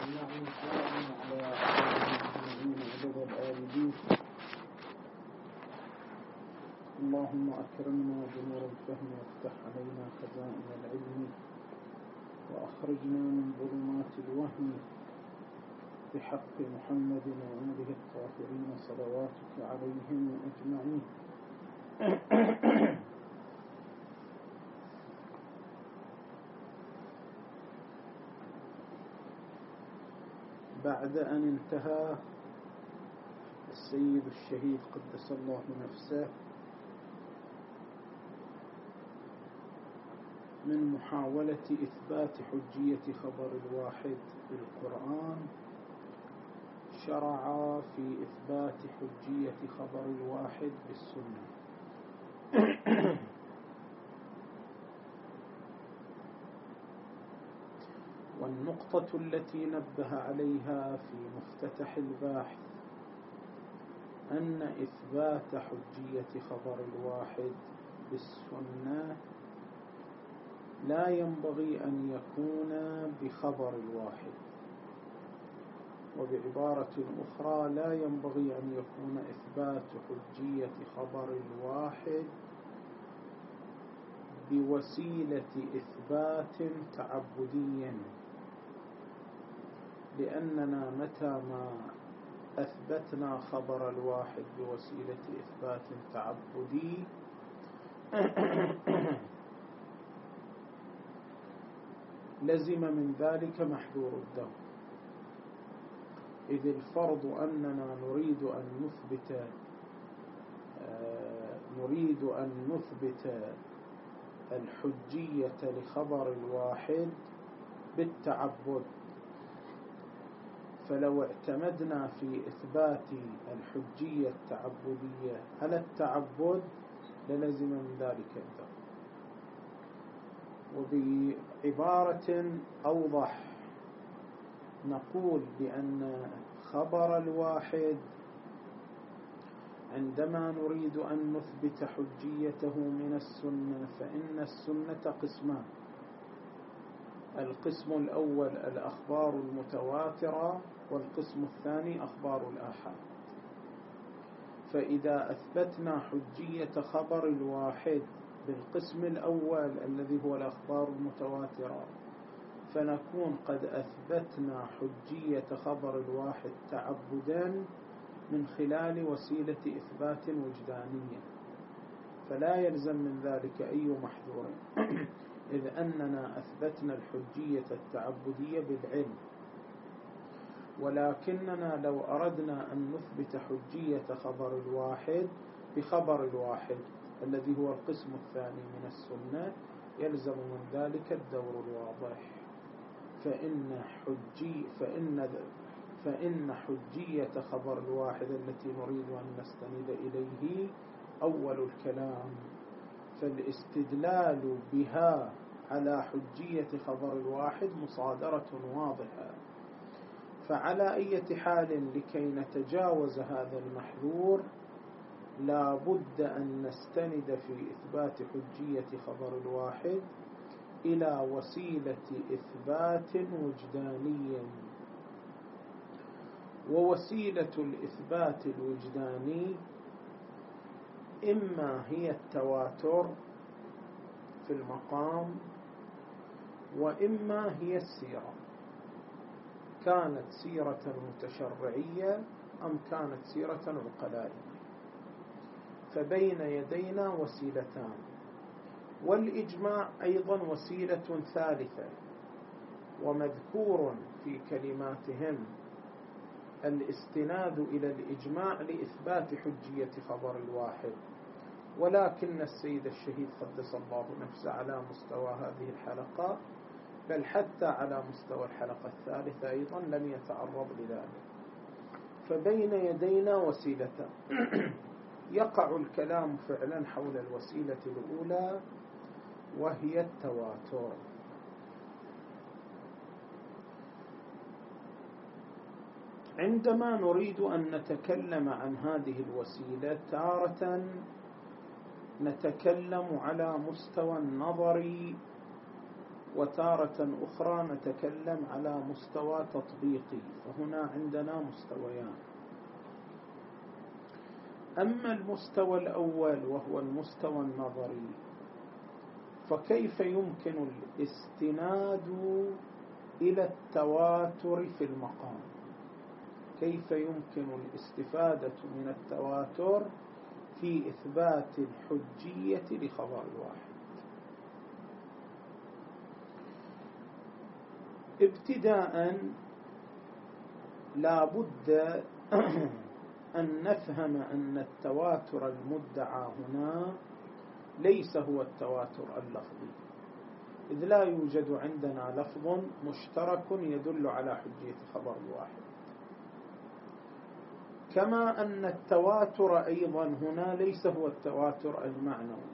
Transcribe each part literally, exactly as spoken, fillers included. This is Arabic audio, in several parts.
اللهم صل على المؤمنين عدد الآبدين. اللهم أكرمنا بنور الفهم وافتح علينا خزائن العلم وأخرجنا من ظلمات الوهم بحق محمد وآله الطاهرين صلواتك عليهم أجمعين. بعد أن انتهى السيد الشهيد قدس الله نفسه من محاولة إثبات حجية خبر الواحد بالقرآن، شرع في إثبات حجية خبر الواحد بالسنة. والنقطة التي نبه عليها في مفتتح الباحث أن إثبات حجية خبر الواحد بالسنة لا ينبغي أن يكون بخبر الواحد، وبعبارة أخرى لا ينبغي أن يكون إثبات حجية خبر الواحد بوسيلة إثبات تعبدي، لأننا متى ما أثبتنا خبر الواحد بوسيلة إثبات تعبدي لزم من ذلك محذور الدم، إذ الفرض أننا نريد أن نثبت آه نريد أن نثبت الحجية لخبر الواحد بالتعبد، فلو اعتمدنا في إثبات الحجية التعبدية على التعبد للزم من ذلك الدم. وبعبارة أوضح نقول بأن خبر الواحد عندما نريد أن نثبت حجيته من السنة فإن السنة قسمان: القسم الأول الأخبار المتواترة، والقسم الثاني أخبار الآحاد. فإذا أثبتنا حجية خبر الواحد بالقسم الأول الذي هو الأخبار المتواترة فنكون قد أثبتنا حجية خبر الواحد تعبدا من خلال وسيلة إثبات وجدانية، فلا يلزم من ذلك أي محذور، إذ أننا أثبتنا الحجية التعبدية بالعلم. ولكننا لو أردنا أن نثبت حجية خبر الواحد بخبر الواحد الذي هو القسم الثاني من السنة يلزم من ذلك الدور الواضح، فإن حجي فإن فإن حجية خبر الواحد التي نريد أن نستند إليه أول الكلام، فالاستدلال بها على حجية خبر الواحد مصادرة واضحة. فعلى أي حال لكي نتجاوز هذا المحذور لا بد أن نستند في إثبات حجية خبر الواحد إلى وسيلة إثبات وجداني، ووسيلة الإثبات الوجداني إما هي التواتر في المقام، وإما هي السيرة، كانت سيرة متشرعية أم كانت سيرة عقلائية، فبين يدينا وسيلتان. والإجماع أيضا وسيلة ثالثة، ومذكور في كلماتهم الاستناد إلى الإجماع لإثبات حجية خبر الواحد. ولكن السيد الشهيد قدس الله نفسه على مستوى هذه الحلقة، بل حتى على مستوى الحلقة الثالثة أيضا لم يتعرض لذلك. فبين يدينا وسيلتان، يقع الكلام فعلا حول الوسيلة الأولى وهي التواتر. عندما نريد أن نتكلم عن هذه الوسيلة تارة نتكلم على مستوى النظر وتارة أخرى نتكلم على مستوى تطبيقي، فهنا عندنا مستويان. أما المستوى الأول وهو المستوى النظري، فكيف يمكن الاستناد إلى التواتر في المقام؟ كيف يمكن الاستفادة من التواتر في إثبات الحجية لخبر الواحد؟ ابتداء لا بد أن نفهم أن التواتر المدعى هنا ليس هو التواتر اللفظي، إذ لا يوجد عندنا لفظ مشترك يدل على حجية خبر الواحد. كما أن التواتر أيضا هنا ليس هو التواتر المعنوي،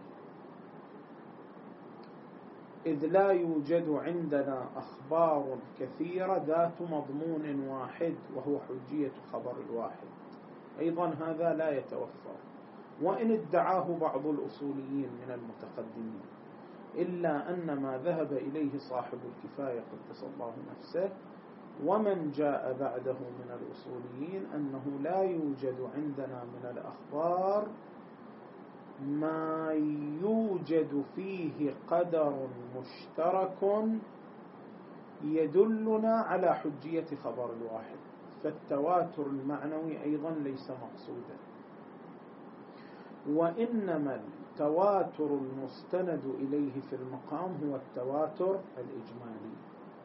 إذ لا يوجد عندنا أخبار كثيرة ذات مضمون واحد وهو حجية خبر الواحد، أيضا هذا لا يتوفر، وإن ادعاه بعض الأصوليين من المتقدمين، إلا أن ما ذهب إليه صاحب الكفاية قدس الله نفسه ومن جاء بعده من الأصوليين أنه لا يوجد عندنا من الأخبار ما يوجد فيه قدر مشترك يدلنا على حجية خبر الواحد، فالتواتر المعنوي أيضا ليس مقصودا، وإنما التواتر المستند إليه في المقام هو التواتر الإجمالي.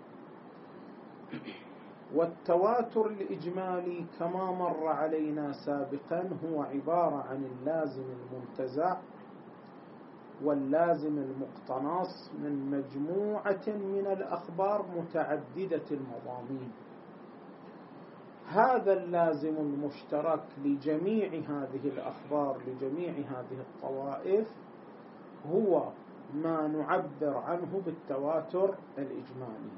والتواتر الإجمالي كما مر علينا سابقا هو عبارة عن اللازم المنتزع واللازم المقتنص من مجموعة من الأخبار متعددة المضامين. هذا اللازم المشترك لجميع هذه الأخبار لجميع هذه الطوائف هو ما نعبر عنه بالتواتر الإجمالي،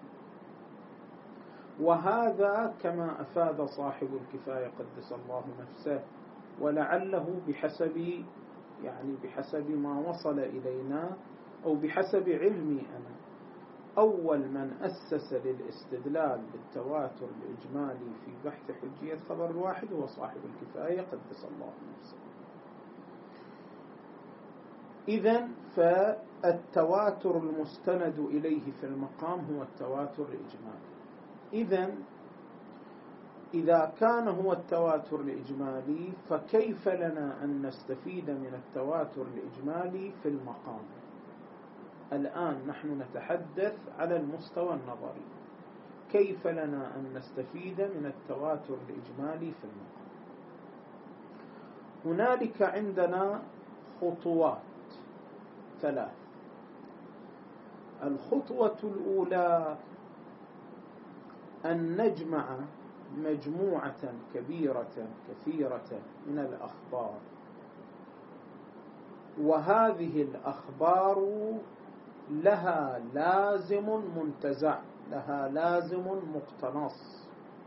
وهذا كما أفاد صاحب الكفاية قدس الله نفسه، ولعله بحسب يعني بحسب ما وصل إلينا أو بحسب علمي أنا، أول من أسس للاستدلال بالتواتر الإجمالي في بحث حجية خبر الواحد هو صاحب الكفاية قدس الله نفسه. إذن فالتواتر المستند إليه في المقام هو التواتر الإجمالي. إذن إذا كان هو التواتر الإجمالي فكيف لنا أن نستفيد من التواتر الإجمالي في المقام؟ الآن نحن نتحدث على المستوى النظري، كيف لنا أن نستفيد من التواتر الإجمالي في المقام؟ هنالك عندنا خطوات ثلاث. الخطوة الأولى أن نجمع مجموعة كبيرة كثيرة من الأخبار، وهذه الأخبار لها لازم منتزع، لها لازم مقتنص.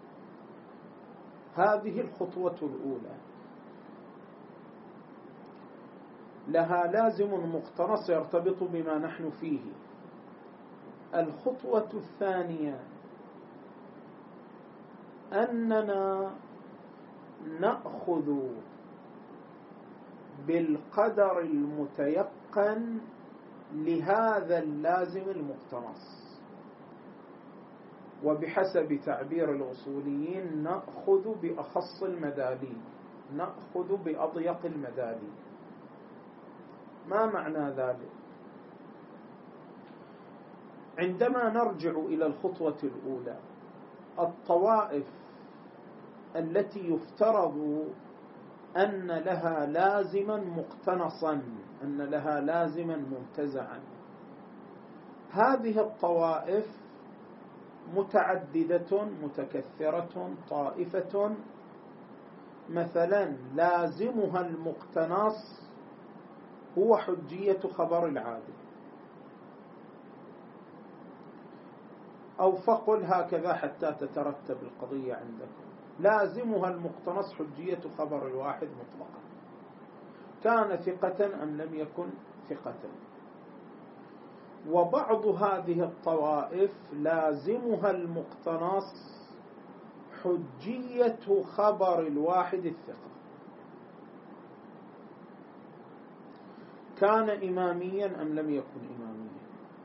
هذه الخطوة الأولى، لها لازم مقتنص يرتبط بما نحن فيه. الخطوة الثانية أننا نأخذ بالقدر المتيقن لهذا اللازم المقتنص، وبحسب تعبير الأصوليين نأخذ بأخص المداليل، نأخذ بأضيق المداليل. ما معنى ذلك؟ عندما نرجع إلى الخطوة الأولى، الطوائف التي يفترض أن لها لازما مقتنصا، أن لها لازما منتزعا، هذه الطوائف متعددة متكثرة. طائفة مثلا لازمها المقتنص هو حجية خبر العادل، أو فقل هكذا حتى تترتب القضية عندكم، لازمها المقتنص حجية خبر الواحد مطلقا، كان ثقة أم لم يكن ثقة. وبعض هذه الطوائف لازمها المقتنص حجية خبر الواحد الثقة، كان إماميا أم لم يكن إماميا.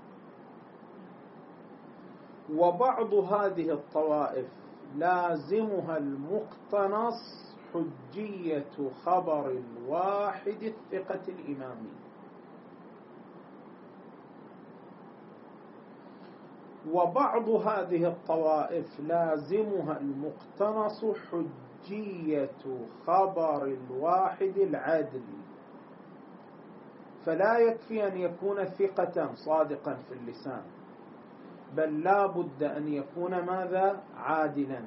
وبعض هذه الطوائف لازمها المقتنص حجية خبر الواحد الثقة الإمامي. وبعض هذه الطوائف لازمها المقتنص حجية خبر الواحد العدل، فلا يكفي أن يكون ثقة صادقا في اللسان، بل لا بد أن يكون ماذا؟ عادلا.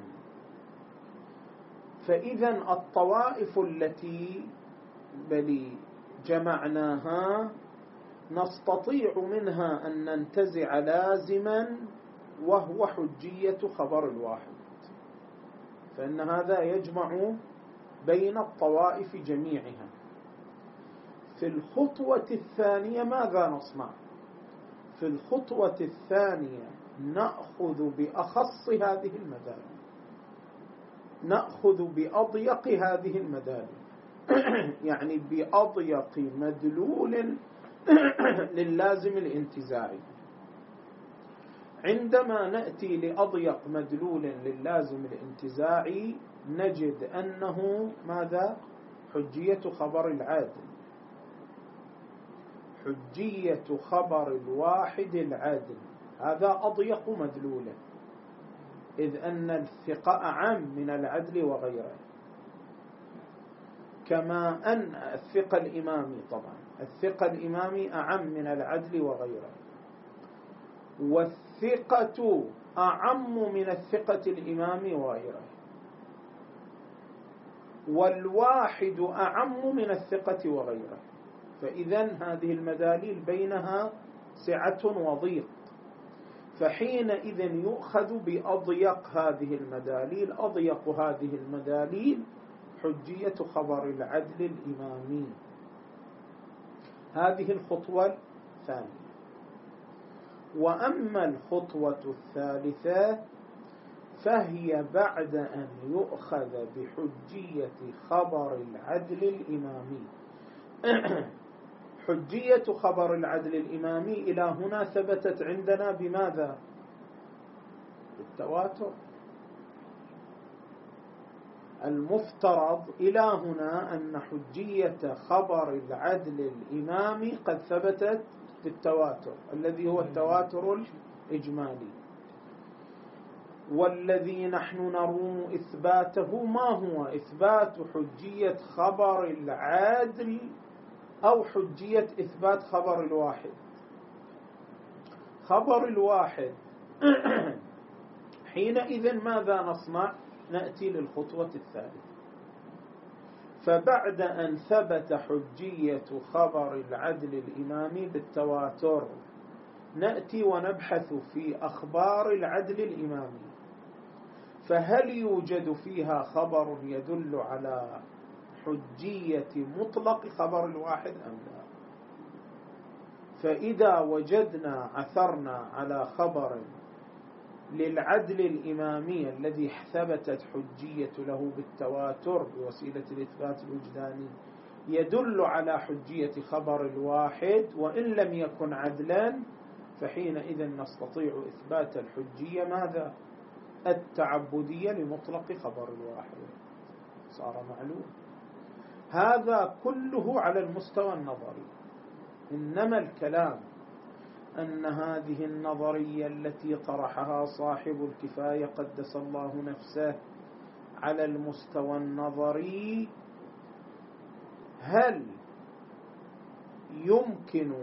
فإذا الطوائف التي بل جمعناها نستطيع منها أن ننتزع لازما وهو حجية خبر الواحد، فإن هذا يجمع بين الطوائف جميعها. في الخطوة الثانية ماذا نصنع؟ في الخطوة الثانية نأخذ بأخص هذه المدالي، نأخذ بأضيق هذه المدالي يعني بأضيق مدلول لللازم الانتزاعي. عندما نأتي لأضيق مدلول لللازم الانتزاعي نجد أنه ماذا؟ حجية خبر العادل، حجية خبر الواحد العادل، هذا أضيق مدلول، إذ أن الثقة أعم من العدل وغيره. كما أن الثقة الإمامي طبعا الثقة الإمامي أعم من العدل وغيره، والثقة أعم من الثقة الإمامي وغيره، والواحد أعم من الثقة وغيره. فإذن هذه المداليل بينها سعة وضيق، فحينئذ يؤخذ بأضيق هذه المداليل. أضيق هذه المداليل حجية خبر العدل الإمامي. هذه الخطوة الثانية. وأما الخطوة الثالثة فهي بعد أن يؤخذ بحجية خبر العدل الإمامي. حجية خبر العدل الإمامي إلى هنا ثبتت عندنا بماذا؟ بالتواتر. المفترض إلى هنا أن حجية خبر العدل الإمامي قد ثبتت بالتواتر الذي هو التواتر الإجمالي، والذي نحن نروم إثباته ما هو؟ إثبات حجية خبر العدل أو حجية إثبات خبر الواحد. خبر الواحد حينئذ ماذا نصنع؟ نأتي للخطوة الثالثة. فبعد أن ثبت حجية خبر العدل الإمامي بالتواتر نأتي ونبحث في أخبار العدل الإمامي، فهل يوجد فيها خبر يدل على حجية مطلق خبر الواحد أم لا؟ فإذا وجدنا عثرنا على خبر للعدل الإمامي الذي ثبتت حجية له بالتواتر بوسيلة الإثبات الوجداني يدل على حجية خبر الواحد وإن لم يكن عدلا، فحينئذ نستطيع إثبات الحجية ماذا؟ التعبدية لمطلق خبر الواحد. صار معلوم. هذا كله على المستوى النظري، إنما الكلام أن هذه النظرية التي طرحها صاحب الكفاية قدس الله نفسه على المستوى النظري هل يمكن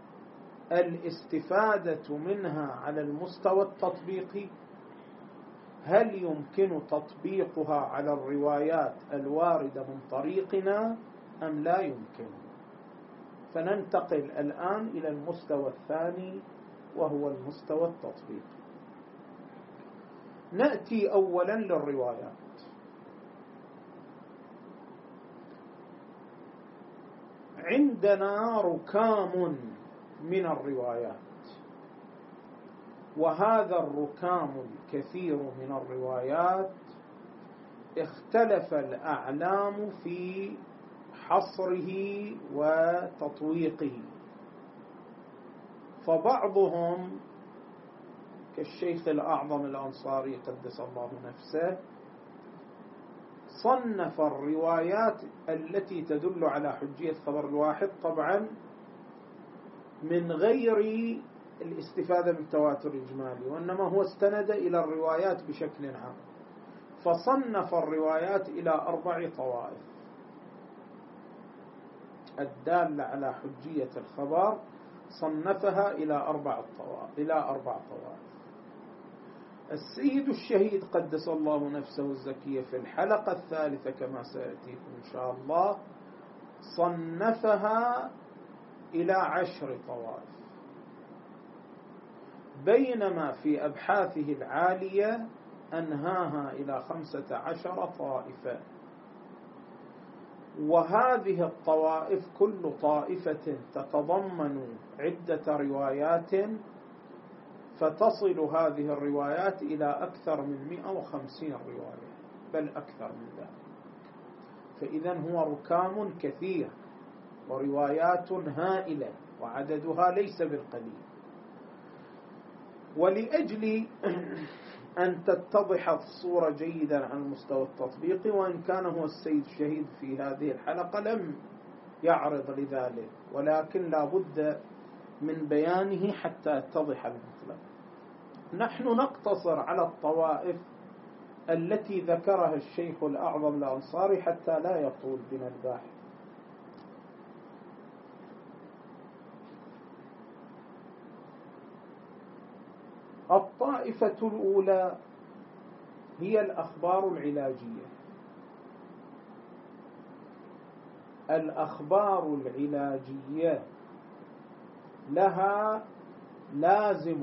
الاستفادة منها على المستوى التطبيقي؟ هل يمكن تطبيقها على الروايات الواردة من طريقنا أم لا يمكن؟ فننتقل الآن إلى المستوى الثاني وهو المستوى التطبيقي. نأتي أولا للروايات. عندنا ركام من الروايات وهذا الركام الكثير من الروايات اختلف الأعلام في حصره وتطويقه، فبعضهم كالشيخ الأعظم الأنصاري قدس الله نفسه صنف الروايات التي تدل على حجية خبر الواحد، طبعا من غير الاستفادة من التواتر الإجمالي، وإنما هو استند إلى الروايات بشكل عام، فصنف الروايات إلى أربع طوائف الدالة على حجية الخبر، صنفها إلى أربع طوائف إلى أربع طوائف. السيد الشهيد قدس الله نفسه الزكية في الحلقة الثالثة كما سيأتيكم إن شاء الله صنفها إلى عشر طوائف، بينما في أبحاثه العالية أنهاها إلى خمسة عشر طائفة. وهذه الطوائف كل طائفة تتضمن عدة روايات، فتصل هذه الروايات إلى أكثر من مئة وخمسين رواية بل أكثر من ذلك. فإذا هو ركام كثير وروايات هائلة وعددها ليس بالقليل. ولأجل أن تتضح الصورة جيدا عن المستوى التطبيقي، وإن كان هو السيد الشهيد في هذه الحلقة لم يعرض لذلك، ولكن لا بد من بيانه حتى يتضح المطلب. نحن نقتصر على الطوائف التي ذكرها الشيخ الأعظم الأنصاري حتى لا يطول بنا الباحث. الطائفة الأولى هي الأخبار العلاجية. الأخبار العلاجية لها لازم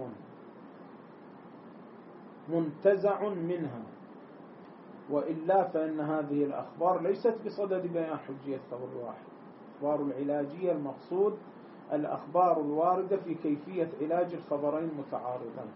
منتزع منها، وإلا فإن هذه الأخبار ليست بصدد بيان حجية خبر واحد. الأخبار العلاجية المقصود الأخبار الواردة في كيفية علاج الخبرين المتعارضين.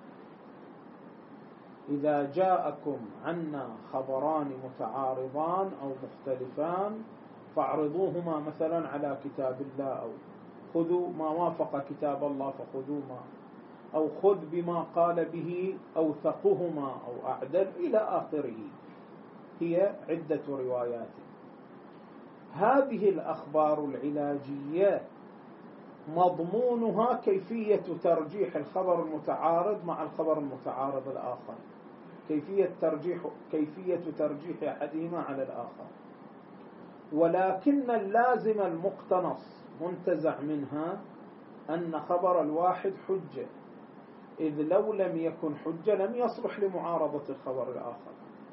إذا جاءكم عنا خبران متعارضان أو مختلفان فاعرضوهما مثلا على كتاب الله، أو خذوا ما وافق كتاب الله فخذوا ما، أو خذ بما قال به أوثقهما أو أعدل إلى آخره. هي عدة روايات. هذه الأخبار العلاجية مضمونها كيفية ترجيح الخبر المتعارض مع الخبر المتعارض الآخر، كيفية ترجيح كيفية ترجيح أحدهما على الآخر. ولكن اللازم المقتنص منتزع منها أن خبر الواحد حجة، إذ لو لم يكن حجة لم يصلح لمعارضة الخبر الآخر.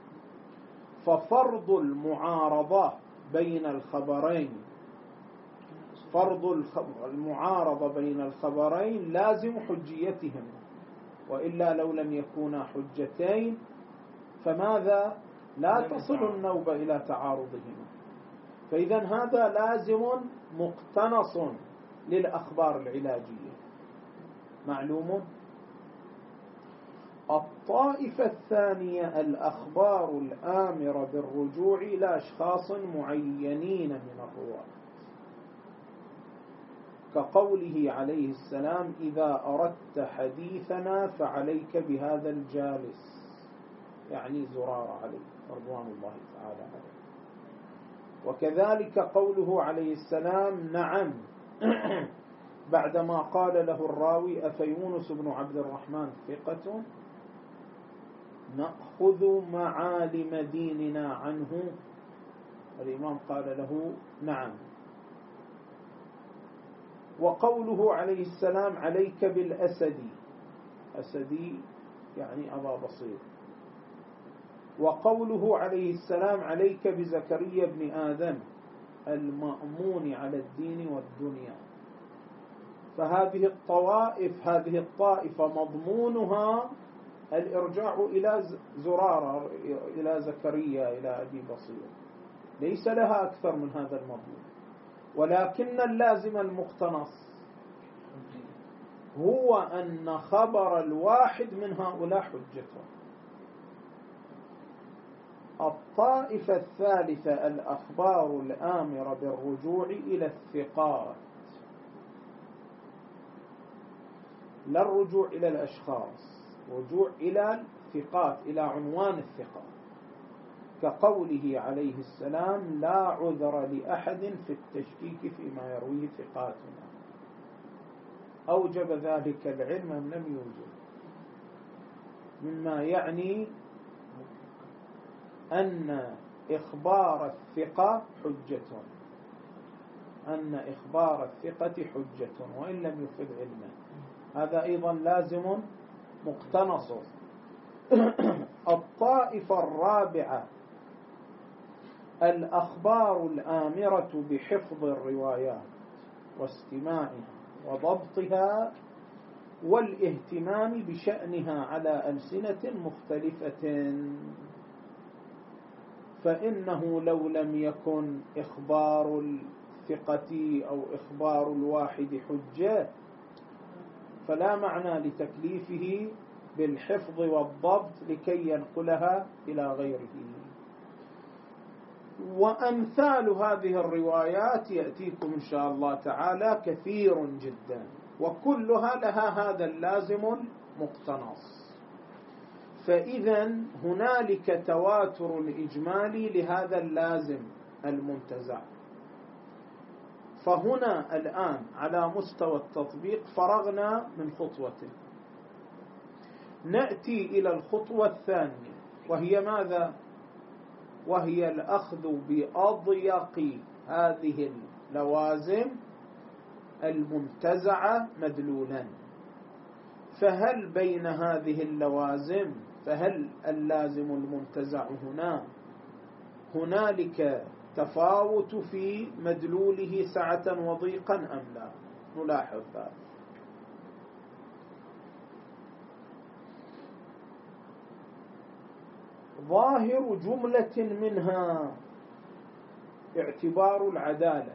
ففرض المعارضة بين الخبرين فرض المعارضة بين الخبرين لازم حجيتهم، وإلا لو لم يكونا حجتين فماذا؟ لا تصل النوبة إلى تعارضهما. فإذا هذا لازم مقتنص للأخبار العلاجية معلوم. الطائفة الثانية الأخبار الآمرة بالرجوع إلى أشخاص معينين من الرواة، كقوله عليه السلام إذا أردت حديثنا فعليك بهذا الجالس، يعني زرار عليه رضوان الله تعالى عليه. وكذلك قوله عليه السلام نعم بعدما قال له الراوي أفيونس بن عبد الرحمن ثقة نأخذ معالم ديننا عنه، الإمام قال له نعم. وقوله عليه السلام عليك بالأسدي، أسدي يعني أبا بصير. وقوله عليه السلام عليك بزكريا بن آدم المأمون على الدين والدنيا. فهذه الطوائف هذه الطائفة مضمونها الإرجاع إلى زرارة إلى زكريا إلى أبي بصير، ليس لها أكثر من هذا المضمون. ولكن اللازم المقتنص هو أن خبر الواحد من هؤلاء حجته. الطائفة الثالثة الأخبار الآمرة بالرجوع إلى الثقات، لا الرجوع إلى الأشخاص، رجوع إلى الثقات، إلى عنوان الثقة، كقوله عليه السلام لا عذر لأحد في التشكيك فيما يرويه ثقاتنا. أوجب ذلك العلم أم لم يوجب؟ مما يعني أن إخبار الثقة حجة، أن إخبار الثقة حجة وإن لم يفد علما. هذا أيضا لازم مقتنص. الطائفة الرابعة الأخبار الآمرة بحفظ الروايات واستماعها وضبطها والاهتمام بشأنها على ألسنة مختلفة، فإنه لو لم يكن إخبار الثقة أو إخبار الواحد حجة فلا معنى لتكليفه بالحفظ والضبط لكي ينقلها إلى غيره. وأمثال هذه الروايات يأتيكم إن شاء الله تعالى كثير جدا، وكلها لها هذا اللازم المقتنص. فإذا هنالك تواتر إجمالي لهذا اللازم المنتزع. فهنا الآن على مستوى التطبيق فرغنا من خطوة، نأتي إلى الخطوة الثانية وهي ماذا؟ وهي الأخذ بأضيق هذه اللوازم المنتزعة مدلولا. فهل بين هذه اللوازم، فهل اللازم المنتزع هنا هنالك تفاوت في مدلوله سعة وضيقا أم لا؟ نلاحظ ذلك. ظاهر جملة منها اعتبار العدالة،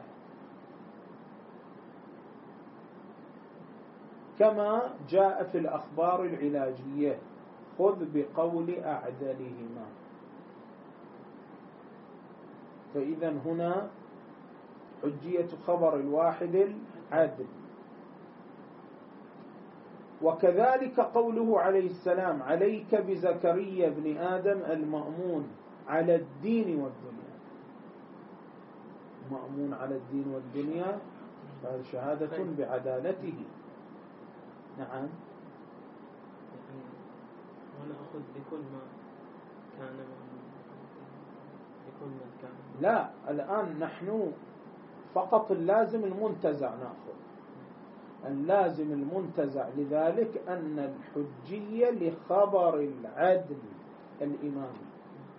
كما جاء في الأخبار العلاجية خذ بقول أعدلهما. فإذا هنا حجية خبر الواحد العدل. وكذلك قوله عليه السلام عليك بزكريا بن آدم المأمون على الدين والدنيا. مأمون على الدين والدنيا هذه شهادة بعدالته. نعم. وأنا أخذ بكل ما كان بكل ما كان. لا، الآن نحن فقط اللازم المنتزع نأخذ. اللازم المنتزع لذلك أن الحجية لخبر العدل الإمامي.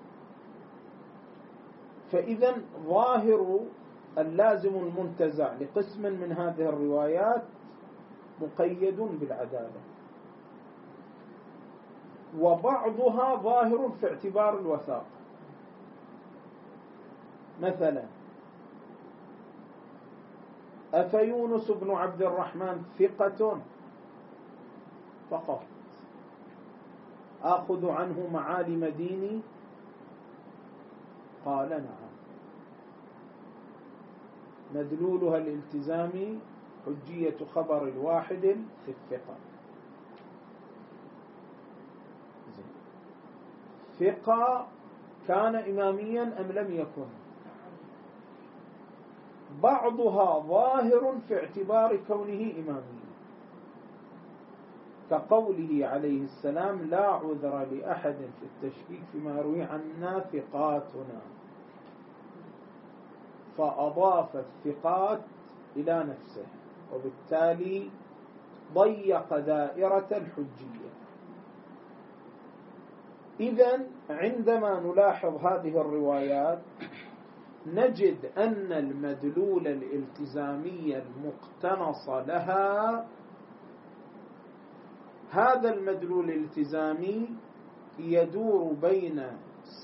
فإذا ظاهر اللازم المنتزع لقسم من هذه الروايات مقيد بالعدالة، وبعضها ظاهر في اعتبار الوثاقة. مثلا أفيونس بن عبد الرحمن ثقة فقط آخذ عنه معالم ديني؟ قال نعم. مدلولها الالتزامي حجية خبر الواحد في الثقة. ثقة كان إماميا أم لم يكن؟ بعضها ظاهر في اعتبار كونه إماميا، كقوله عليه السلام لا عذر لأحد في التشكيك فيما يروي عنا ثقاتنا، فأضاف الثقات إلى نفسه وبالتالي ضيق دائرة الحجية. إذن عندما نلاحظ هذه الروايات نجد أن المدلول الالتزامي المقتنص لها، هذا المدلول الالتزامي يدور بين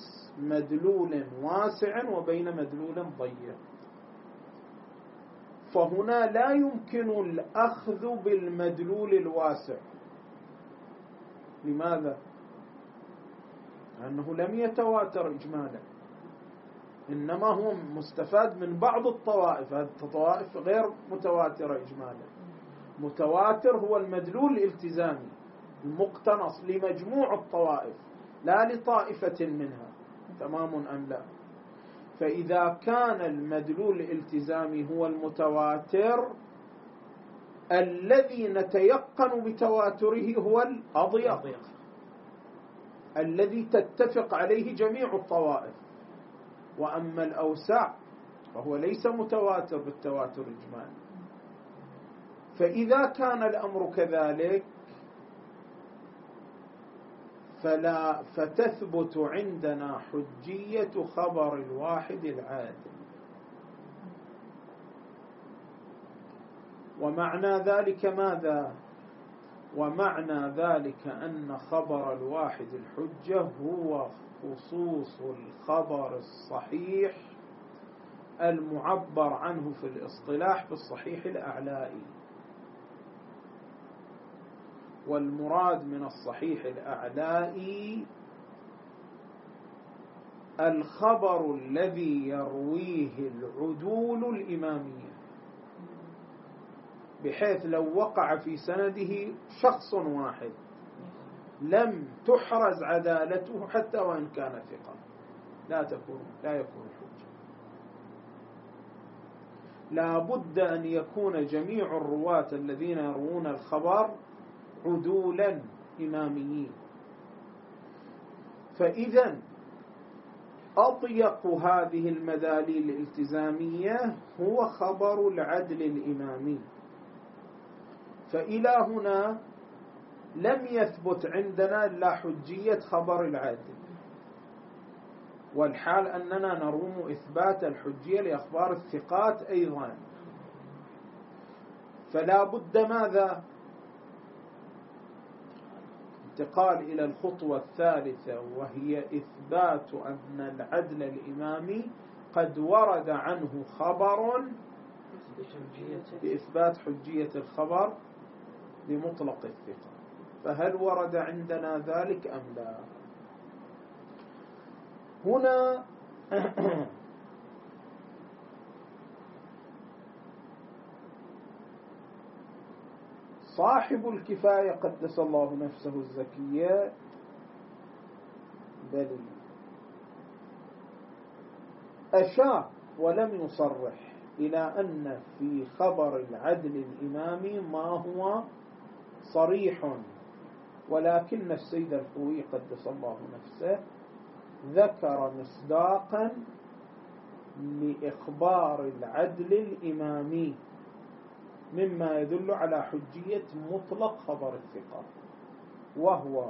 مدلول واسع وبين مدلول ضيق. فهنا لا يمكن الأخذ بالمدلول الواسع. لماذا؟ لأنه لم يتواتر إجمالا، إنما هو مستفاد من بعض الطوائف. هذه الطوائف غير متواترة إجمالا. متواتر هو المدلول الالتزامي المقتنص لمجموع الطوائف لا لطائفة منها. تمام أم لا؟ فإذا كان المدلول الالتزامي هو المتواتر، الذي نتيقن بتواتره هو الأضيق الذي تتفق عليه جميع الطوائف. وأما الأوسع فهو ليس متواتر بالتواتر الإجمالي. فإذا كان الأمر كذلك فلا فتثبت عندنا حجية خبر الواحد العادل. ومعنى ذلك ماذا؟ ومعنى ذلك أن خبر الواحد الحجة هو خصوص الخبر الصحيح المعبر عنه في الاصطلاح بالصحيح الأعلائي. والمراد من الصحيح الأعلائي الخبر الذي يرويه العدول الإمامية، بحيث لو وقع في سنده شخص واحد لم تحرز عدالته حتى وإن كان ثقة لا تكون لا يكون حجة. لا بد أن يكون جميع الرواة الذين يروون الخبر عدولا إماميين. فإذا أضيق هذه المداليل الالتزامية هو خبر العدل الإمامي. فإلى هنا لم يثبت عندنا إلا حجية خبر العدل، والحال أننا نروم إثبات الحجية لأخبار الثقات أيضا. فلا بد ماذا؟ انتقال إلى الخطوة الثالثة، وهي إثبات أن العدل الإمامي قد ورد عنه خبر بإثبات حجية الخبر بمطلق الثقة. فهل ورد عندنا ذلك أم لا؟ هنا صاحب الكفاية قدس الله نفسه الزكية بل أشار ولم يصرح إلى أن في خبر العدل الإمامي ما هو صريح، ولكن السيد الخوئي قدس الله نفسه ذكر مصداقا لإخبار العدل الإمامي مما يدل على حجية مطلق خبر الثقة، وهو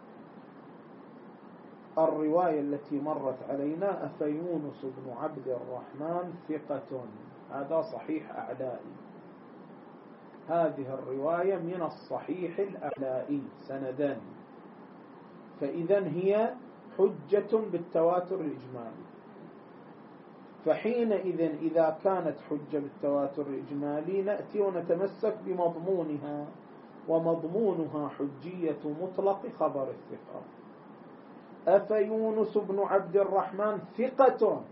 الرواية التي مرت علينا: أفيونس بن عبد الرحمن ثقة. هذا صحيح أعلائي. هذه الرواية من الصحيح الأعلائي سندا، فإذن هي حجة بالتواتر الإجمالي. فحينئذ إذا كانت حجة بالتواتر الإجمالي نأتي ونتمسك بمضمونها، ومضمونها حجية مطلق خبر الثقة. أفيونس بن عبد الرحمن ثقة،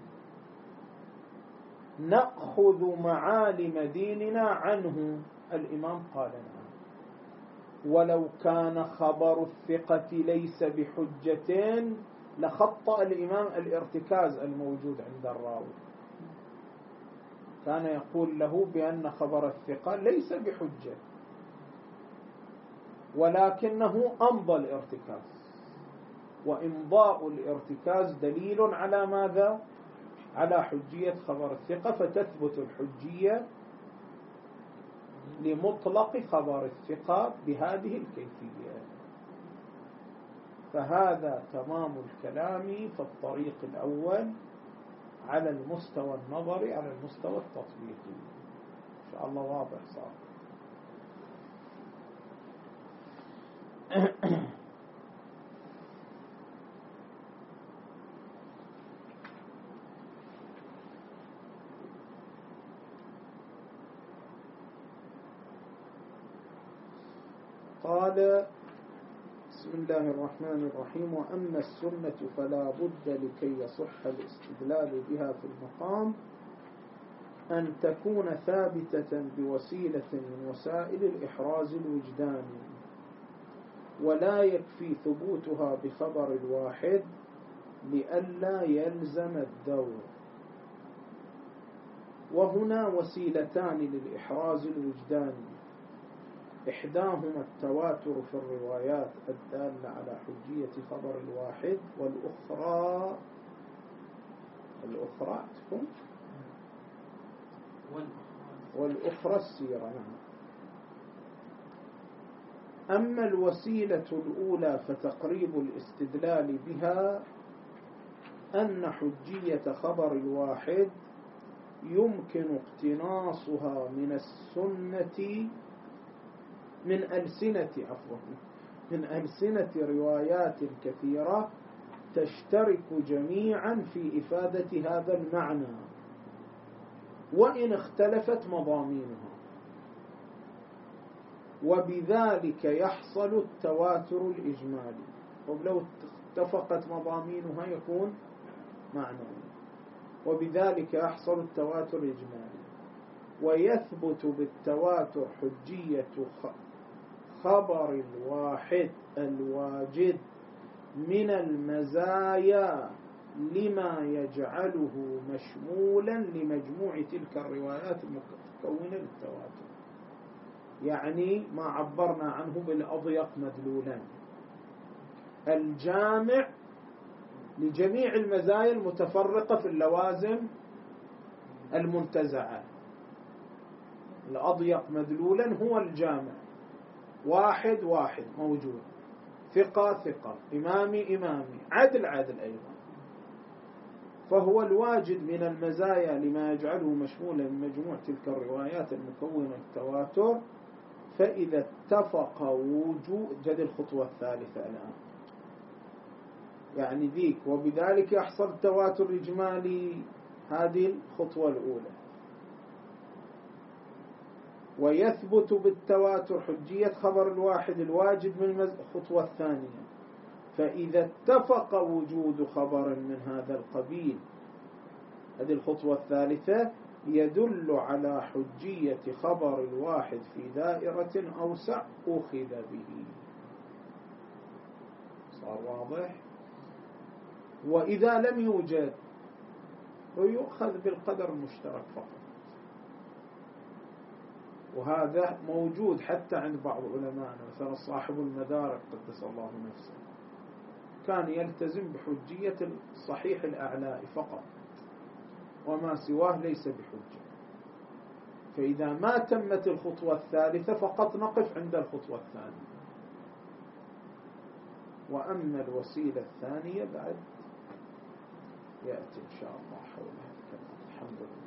نأخذ معالم ديننا عنه. الإمام قال نعم. ولو كان خبر الثقة ليس بحجتين لخطأ الإمام الارتكاز الموجود عند الراوي، كان يقول له بأن خبر الثقة ليس بحجة، ولكنه أمضى الارتكاز، وإمضاء الارتكاز دليل على ماذا؟ على حجية خبر الثقة، فتثبت الحجية لمطلق خبر الثقة بهذه الكيفية. فهذا تمام الكلام في الطريق الأول على المستوى النظري، على المستوى التطبيقي. إن شاء الله واضح صار. قال بسم الله الرحمن الرحيم: وأما السنة فلا بد لكي يصح الاستدلال بها في المقام أن تكون ثابتة بوسيلة من وسائل الإحراز الوجداني، ولا يكفي ثبوتها بخبر الواحد لئلا يلزم الدور. وهنا وسيلتان للإحراز الوجداني: إحداهما التواتر في الروايات الدالة على حجية خبر الواحد، والأخرى الأخرى تكون والأخرى السيرة. نعم. أما الوسيلة الأولى فتقريب الاستدلال بها أن حجية خبر الواحد يمكن اقتناصها من السنة من ألسنة عفوا من ألسنة روايات كثيرة تشترك جميعا في إفادة هذا المعنى وإن اختلفت مضامينها، وبذلك يحصل التواتر الإجمالي. ولو اتفقت مضامينها يكون معنوي، وبذلك يحصل التواتر الإجمالي. ويثبت بالتواتر حجية خبر الواحد الواجد من المزايا لما يجعله مشمولا لمجموع تلك الروايات المكونة للتواتر، يعني ما عبرنا عنه بالأضيق مدلولا، الجامع لجميع المزايا المتفرقة في اللوازم المنتزعة. الأضيق مدلولا هو الجامع، واحد واحد موجود، ثقة ثقة، إمامي إمامي، عدل عدل أيضا. فهو الواجد من المزايا لما يجعله مشمولا لمجموع تلك الروايات المكونة التواتر. فإذا اتفق وجود جد الخطوة الثالثة الآن، يعني ذيك وبذلك يحصل تواتر إجمالي، هذه الخطوة الأولى. ويثبت بالتواتر حجية خبر الواحد الواجد من الخطوة الثانية. فإذا اتفق وجود خبر من هذا القبيل، هذه الخطوة الثالثة، يدل على حجية خبر الواحد في دائرة أوسع أخذ به. صار واضح؟ وإذا لم يوجد ويؤخذ بالقدر المشترك فقط. وهذا موجود حتى عند بعض علمائنا، مثلا صاحب المدارك قدس الله نفسه كان يلتزم بحجية الصحيح الأعلى فقط، وما سواه ليس بحجة. فإذا ما تمت الخطوة الثالثة فقط نقف عند الخطوة الثانية. وأما الوسيلة الثانية بعد يأتي إن شاء الله حولها الكلام. الحمد لله.